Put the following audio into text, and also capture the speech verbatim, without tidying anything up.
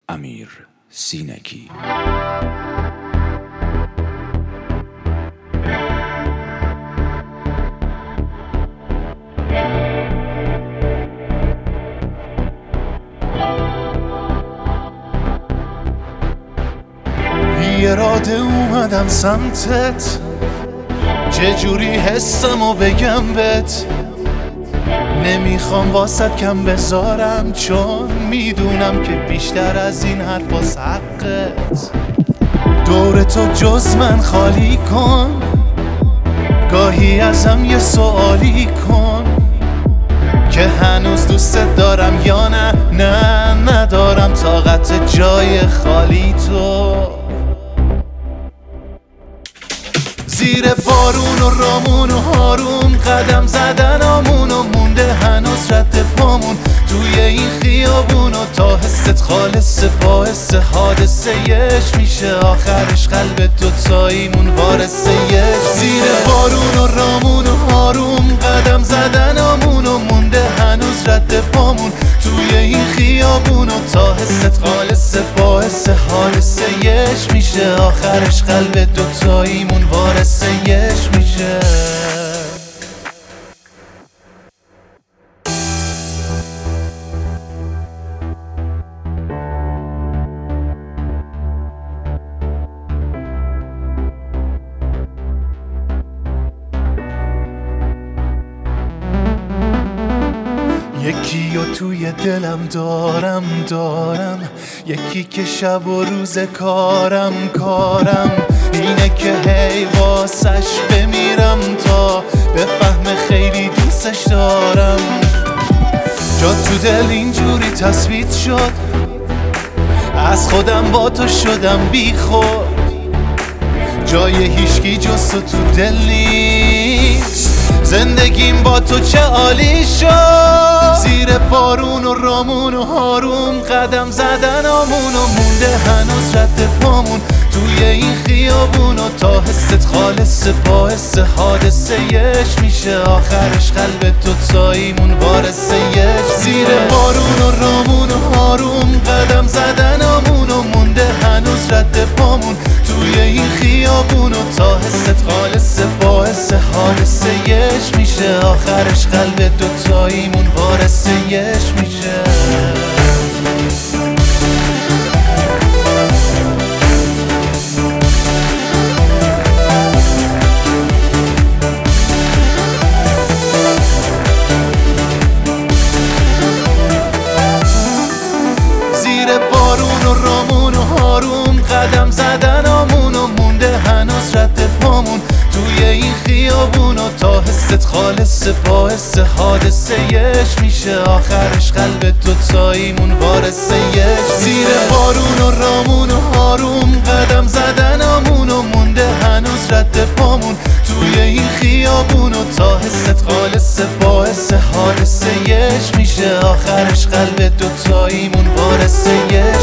امیر سینگی. بی اراده اومدم سمتت، چجوری حسمو بگم بهت. نمیخوام واسط کم بذارم، چون میدونم که بیشتر از این حرفاس حقت. دور تو جز من خالی کن، گاهی ازم یه سوالی کن که هنوز دوستت دارم یا نه. نه ندارم طاقت جای خالی تو. زیر بارون و رامون و هارون قدم زدن آمون و مونده هنوز رد پامون توی این خیابون و تا حست خالص باعث حادثه یش میشه آخرش قلب دوتاییمون وارثه یش. زیر بارون و رامون و هارون قدم زدن آمون و مونده هنوز رد پامون توی این خیابون و تا حست خالص باعث حادثه یش میشه آخرش قلب دوتاییمون وارثه یش میشه. یکی و توی دلم دارم دارم، یکی که شب و روز کارم کارم اینه که هی واسش بمیرم تا بفهم خیلی دوستش دارم. جا تو دل اینجوری تثبیت شد، از خودم با تو شدم بی خود. جای هیچکی جز تو تو دل نیست، زندگیم با تو چه عالی شد. زیر بارون و رامون و هارون قدم زدن آمون و مونده هنوز رد پامون توی این خیابون و تا حست خالص باعث حادثه یش میشه آخرش قلب دوتاییمون وارثه یش. زیر بارون و رامون و هارون قدم زدن آمون و مونده هنوز رد پامون توی این خیابون و تا حست خالص باعث حادثه یش میشه آخرش قلب دوتاییمون وارثه یش میشه. قدم زدن آمون و مونده هنوز رد پامون توی این خیابون و تا حست خالص باعث حادثه یش میشه آخرش قلب دوتاییمون وارثه یش. زیر بارون و رامون و هارون قدم زدن آمون و مونده هنوز رد پامون توی این خیابون و تا حست خالص باعث حادثه یش میشه آخرش قلب دوتاییمون وارثه یش.